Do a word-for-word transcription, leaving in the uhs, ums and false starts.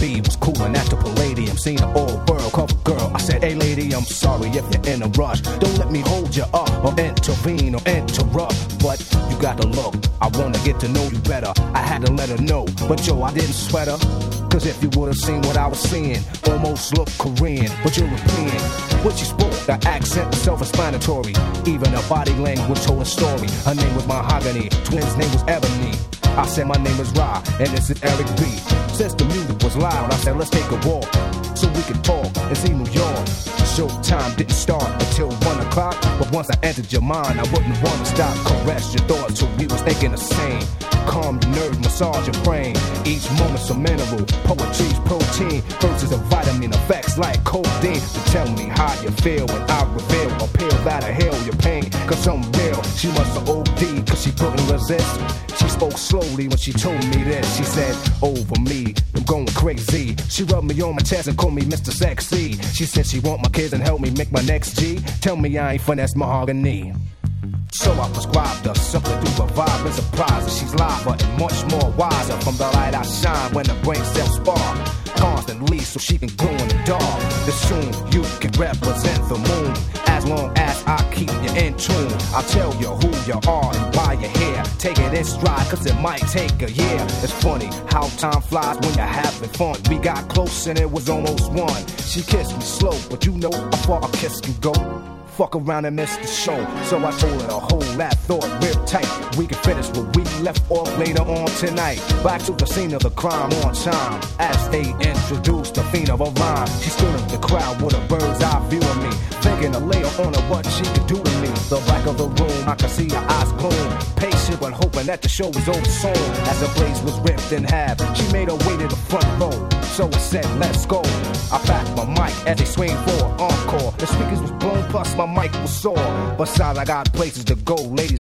B was coolin' at the Palladium. Seen an old world cover girl. I said, hey lady, I'm sorry if you're in a rush. Don't let me hold you up or intervene or interrupt. But you got to look, I wanna get to know you better. I had to let her know, but yo, I didn't sweat her. Cause if you would've seen what I was seeing, almost looked Korean, but European. When she spoke, the accent was self-explanatory. Even her body language told a story. Her name was Mahogany, twins' name was Ebony. I said my name is Ra, and this is Eric B. Since the music was loud, I said let's take a walk so we could talk and see New York. Showtime didn't start until one o'clock, but once I entered your mind, I wouldn't want to stop. Caress your thoughts till we was thinking the same. Calm your nerves, massage your brain. Each moment's a mineral, poetry's protein. Verses of vitamin effects like codeine. To tell me how you feel when I reveal a pill that'll heal your pain. Cause I'm real, she must have O D'd cause she couldn't resist. She spoke slowly when she told me this. She said, over me, I'm going crazy. She rubbed me on my chest and called me Mister Sexy. She said she want my kids and help me make my next G. Tell me I ain't finesse Mahogany. So I prescribed her something to revive and surprise her. She's live and much more wiser. From the light I shine when the brain cells spark constantly so she can glow in the dark. The soon you can represent the moon. As long as I keep you in tune, I'll tell you who you are and why you're here. Take it in stride cause it might take a year. It's funny how time flies when you're having fun. We got close and it was almost one. She kissed me slow, but you know how far a kiss can go. Fuck around and miss the show. So I told her to hold that thought real tight. We can finish what we left off later on tonight. Back to the scene of the crime on time. As they introduced the fiend of a rhyme, she stood in the crowd with a bird's eye view of me, thinking to lay on her what she could do to me. The back of the room, I could see her eyes gloom. Patient but hoping that the show was over soon. As the blaze was ripped in half, she made her way to the front row. So I said, let's go. I packed my mic as they swing for an encore. The speakers was blown, plus my mic was sore. Besides, I got places to go, ladies.